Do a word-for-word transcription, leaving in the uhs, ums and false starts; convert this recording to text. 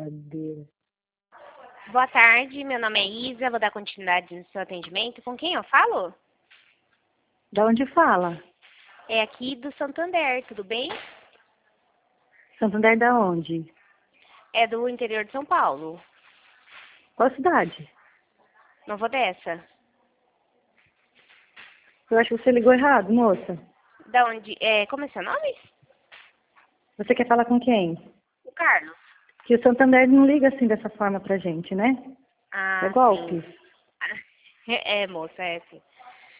brincadeira. Boa tarde, meu nome é Isa, vou dar continuidade no seu atendimento. Com quem eu falo? Da onde fala? É aqui do Santander, tudo bem? Santander da onde? É do interior de São Paulo. Qual cidade? Nova Odessa. Eu acho que você ligou errado, moça. Da onde? É, como é seu nome? Você quer falar com quem? O Carlos. Que o Santander não liga assim dessa forma pra gente, né? Ah, É golpe. sim. É, moça, é sim.